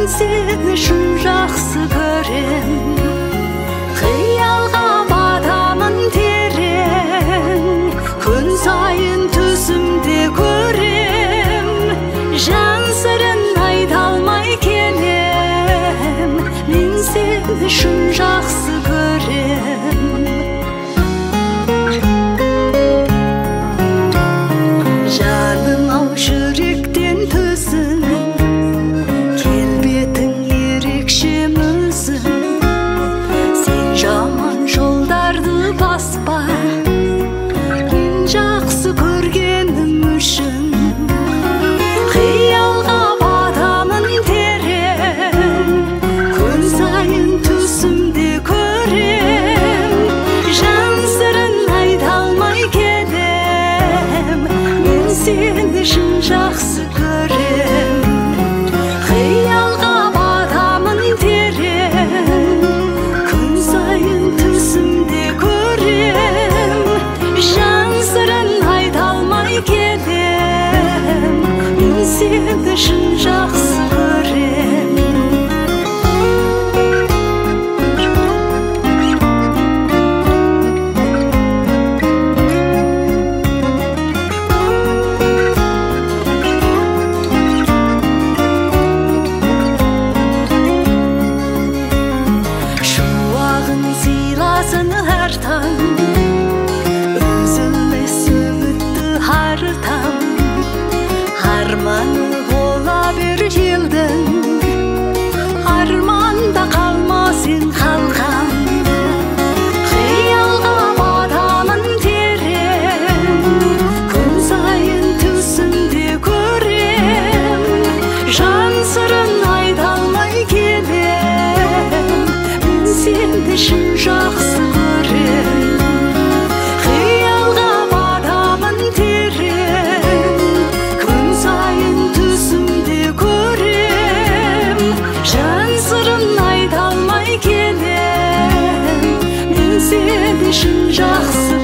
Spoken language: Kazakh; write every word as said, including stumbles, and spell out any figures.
сені шын жақсы көрем, қиялға батамын терең, күн сайын түсімде көрем, жан сырын айта алмай келем, мен сені шын жақсы көрем. Жаным ау жүректен төзің, келбетің ерекше мүзің, сен жаман жолдарды баспа, мен жақсы көргенім үшін. Қиялға батамын терең, күн сайын түсімде көрем, жан сырын айта алмай келем, мен сені шын жақсы көрем. Қиялға батамын терең, күн сайын түсімде көрем, жан сырын айта алмай келем, мен сені шын жақсы көрем. Шуағын сыйласын әр таң, үзілмес үмітті ар таң, арманы бола бер елдің, арманда қалма сен қалған. Қиялға батамын терең, күн сайын түсімде көрем, жан сырын айта алмай келем, мен сені шын жақсы көрем. Қиялға батамын терең, күн сайын түсімде көрем, жан сырын айта алмай келем, мен сені шын жақсы